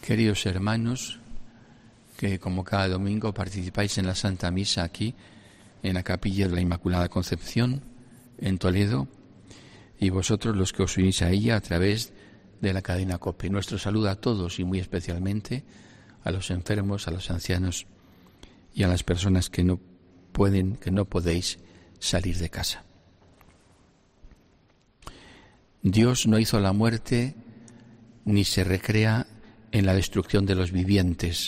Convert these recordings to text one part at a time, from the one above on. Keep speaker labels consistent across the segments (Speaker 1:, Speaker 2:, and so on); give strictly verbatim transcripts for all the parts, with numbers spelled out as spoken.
Speaker 1: Queridos hermanos, que como cada domingo participáis en la Santa Misa aquí, en la Capilla de la Inmaculada Concepción, en Toledo, y vosotros los que os unís a ella a través de la cadena COPE. Nuestro saludo a todos y muy especialmente a los enfermos, a los ancianos y a las personas que no pueden, que no podéis salir de casa. Dios no hizo la muerte ni se recrea en la destrucción de los vivientes.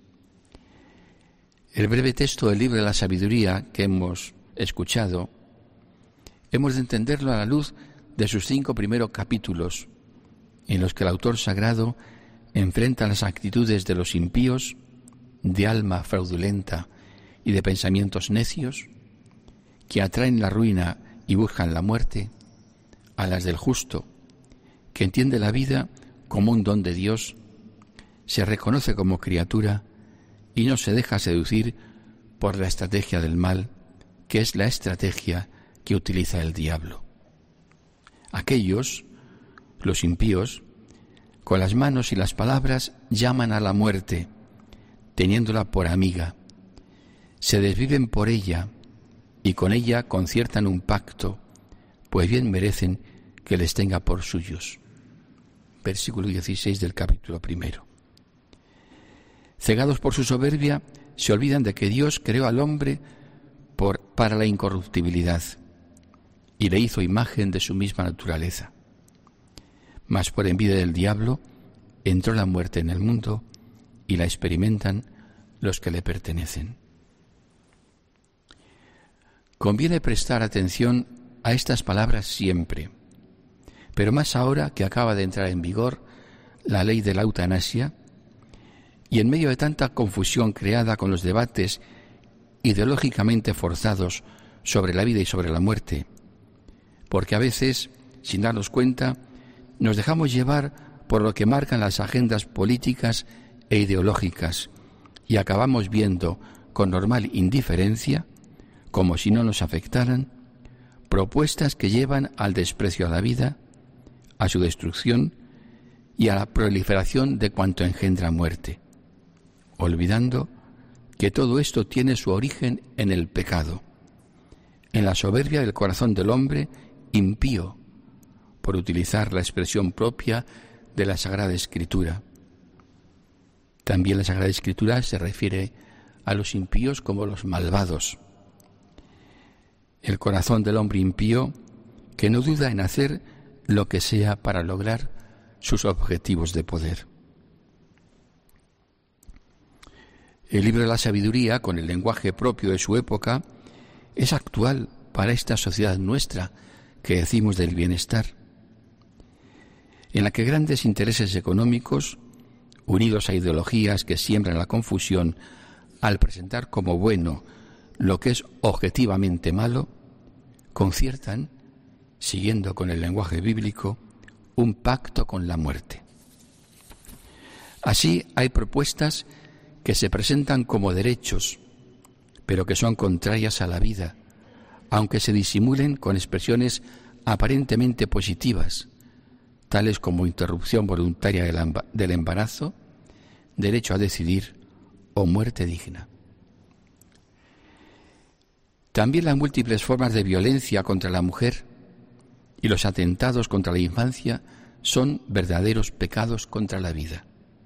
Speaker 1: El breve texto del libro de la sabiduría que hemos escuchado, hemos de entenderlo a la luz de sus cinco primeros capítulos, en los que el autor sagrado enfrenta las actitudes de los impíos, de alma fraudulenta y de pensamientos necios, que atraen la ruina y buscan la muerte, a las del justo, que entiende la vida como un don de Dios, se reconoce como criatura y no se deja seducir por la estrategia del mal, que es la estrategia que utiliza el diablo. Aquellos, los impíos, con las manos y las palabras llaman a la muerte, teniéndola por amiga. Se desviven por ella y con ella conciertan un pacto, pues bien merecen que les tenga por suyos. Versículo dieciséis del capítulo primero. Cegados por su soberbia, se olvidan de que Dios creó al hombre por, para la incorruptibilidad y le hizo imagen de su misma naturaleza. Mas por envidia del diablo entró la muerte en el mundo y la experimentan los que le pertenecen. Conviene prestar atención a estas palabras siempre, pero más ahora que acaba de entrar en vigor la ley de la eutanasia y en medio de tanta confusión creada con los debates ideológicamente forzados sobre la vida y sobre la muerte, porque a veces, sin darnos cuenta, nos dejamos llevar por lo que marcan las agendas políticas e ideológicas y acabamos viendo con normal indiferencia, como si no nos afectaran, propuestas que llevan al desprecio a la vida, a su destrucción y a la proliferación de cuanto engendra muerte, olvidando que todo esto tiene su origen en el pecado, en la soberbia del corazón del hombre impío, por utilizar la expresión propia de la Sagrada Escritura. También la Sagrada Escritura se refiere a los impíos como los malvados. El corazón del hombre impío que no duda en hacer lo que sea para lograr sus objetivos de poder. El libro de la sabiduría, con el lenguaje propio de su época, es actual para esta sociedad nuestra que decimos del bienestar, en la que grandes intereses económicos, unidos a ideologías que siembran la confusión al presentar como bueno lo que es objetivamente malo, conciertan, siguiendo con el lenguaje bíblico, un pacto con la muerte. Así hay propuestas que se presentan como derechos, pero que son contrarias a la vida, aunque se disimulen con expresiones aparentemente positivas, tales como interrupción voluntaria del embarazo, derecho a decidir o muerte digna. También las múltiples formas de violencia contra la mujer y los atentados contra la infancia son verdaderos pecados contra la vida.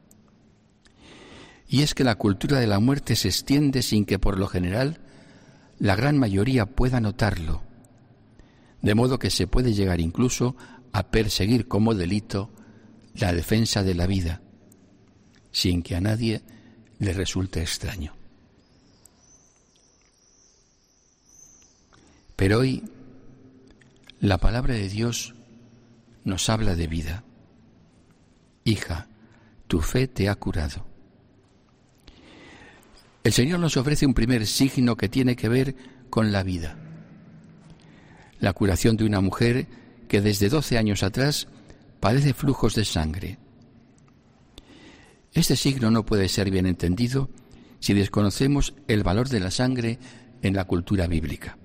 Speaker 1: Y es que la cultura de la muerte se extiende sin que por lo general la gran mayoría pueda notarlo, de modo que se puede llegar incluso a perseguir como delito la defensa de la vida, sin que a nadie le resulte extraño. Pero hoy la palabra de Dios nos habla de vida. Hija, tu fe te ha curado. El Señor nos ofrece un primer signo que tiene que ver con la vida. La curación de una mujer que desde doce años atrás padece flujos de sangre. Este signo no puede ser bien entendido si desconocemos el valor de la sangre en la cultura bíblica.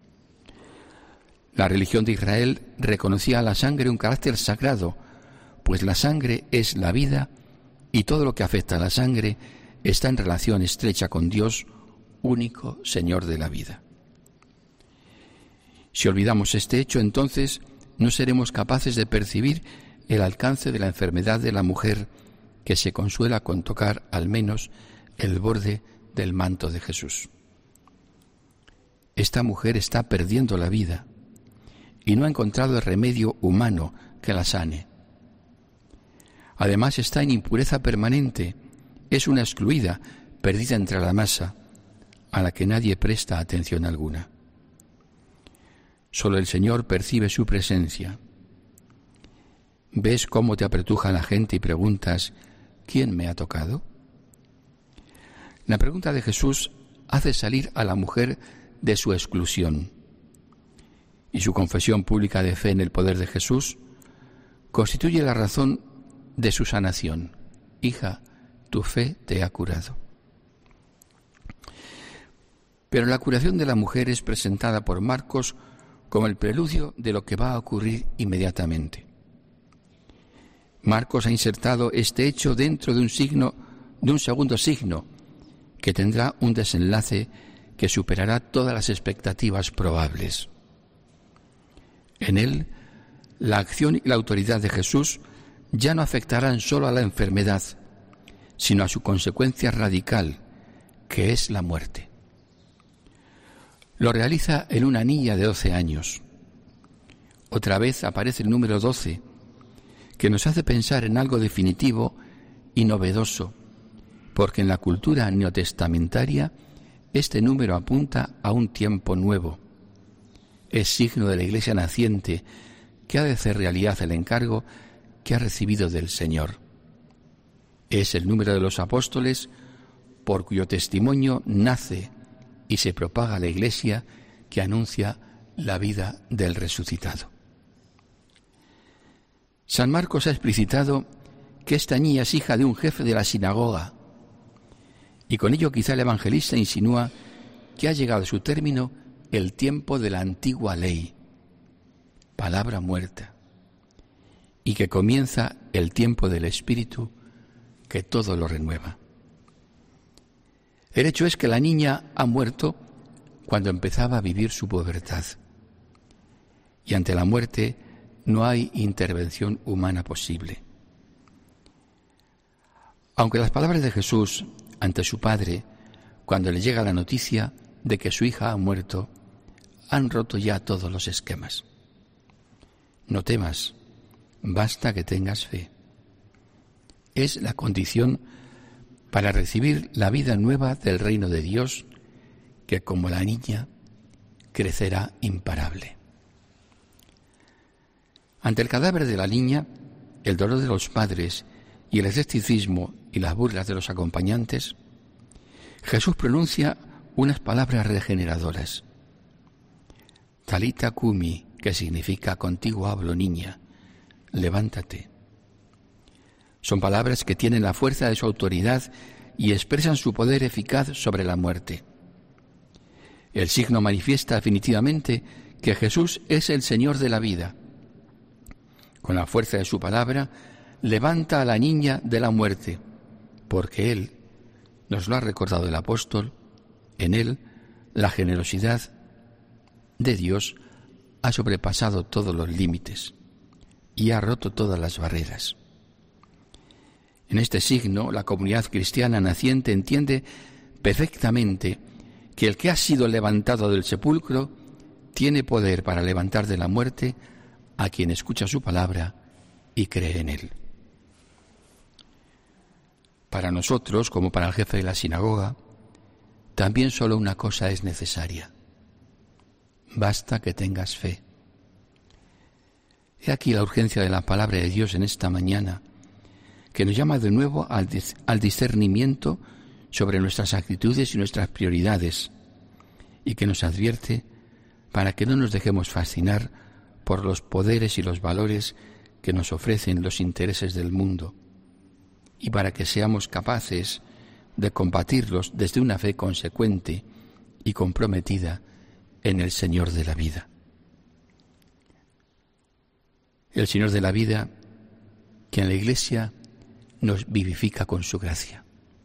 Speaker 1: La religión de Israel reconocía a la sangre un carácter sagrado, pues la sangre es la vida y todo lo que afecta a la sangre está en relación estrecha con Dios, único Señor de la vida. Si olvidamos este hecho, entonces no seremos capaces de percibir el alcance de la enfermedad de la mujer que se consuela con tocar al menos el borde del manto de Jesús. Esta mujer está perdiendo la vida y no ha encontrado el remedio humano que la sane. Además está en impureza permanente, es una excluida, perdida entre la masa, a la que nadie presta atención alguna. Solo el Señor percibe su presencia. ¿Ves cómo te apretuja la gente y preguntas, ¿quién me ha tocado? La pregunta de Jesús hace salir a la mujer de su exclusión, y su confesión pública de fe en el poder de Jesús constituye la razón de su sanación. Hija, tu fe te ha curado. Pero la curación de la mujer es presentada por Marcos como el preludio de lo que va a ocurrir inmediatamente. Marcos ha insertado este hecho dentro de un signo, de un segundo signo, que tendrá un desenlace que superará todas las expectativas probables. En él, la acción y la autoridad de Jesús ya no afectarán solo a la enfermedad, sino a su consecuencia radical, que es la muerte. Lo realiza en una niña de doce años. Otra vez aparece el número doce, que nos hace pensar en algo definitivo y novedoso, porque en la cultura neotestamentaria este número apunta a un tiempo nuevo. Es signo de la Iglesia naciente que ha de hacer realidad el encargo que ha recibido del Señor. Es el número de los apóstoles por cuyo testimonio nace y se propaga la Iglesia que anuncia la vida del resucitado. San Marcos ha explicitado que esta niña es hija de un jefe de la sinagoga, y con ello quizá el evangelista insinúa que ha llegado a su término el tiempo de la antigua ley, palabra muerta, y que comienza el tiempo del Espíritu que todo lo renueva. El hecho es que la niña ha muerto cuando empezaba a vivir su pubertad, y ante la muerte no hay intervención humana posible. Aunque las palabras de Jesús ante su padre, cuando le llega la noticia de que su hija ha muerto, han roto ya todos los esquemas. No temas, basta que tengas fe. Es la condición para recibir la vida nueva del reino de Dios, que como la niña crecerá imparable. Ante el cadáver de la niña, el dolor de los padres y el escepticismo y las burlas de los acompañantes, Jesús pronuncia unas palabras regeneradoras. Talita cumi, que significa contigo hablo, niña, levántate. Son palabras que tienen la fuerza de su autoridad y expresan su poder eficaz sobre la muerte. El signo manifiesta definitivamente que Jesús es el Señor de la vida. Con la fuerza de su palabra, levanta a la niña de la muerte, porque Él, nos lo ha recordado el apóstol, en Él la generosidad de Dios ha sobrepasado todos los límites y ha roto todas las barreras. En este signo, la comunidad cristiana naciente entiende perfectamente que el que ha sido levantado del sepulcro tiene poder para levantar de la muerte a quien escucha su palabra y cree en Él. Para nosotros, como para el jefe de la sinagoga, también solo una cosa es necesaria. Basta que tengas fe. He aquí la urgencia de la palabra de Dios en esta mañana, que nos llama de nuevo al, dis- al discernimiento sobre nuestras actitudes y nuestras prioridades, y que nos advierte para que no nos dejemos fascinar por los poderes y los valores que nos ofrecen los intereses del mundo, y para que seamos capaces de combatirlos desde una fe consecuente y comprometida en el Señor de la vida. El Señor de la vida, que en la Iglesia nos vivifica con su gracia.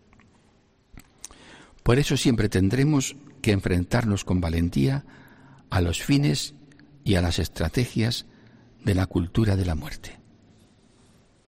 Speaker 1: Por eso siempre tendremos que enfrentarnos con valentía a los fines y a las estrategias de la cultura de la muerte.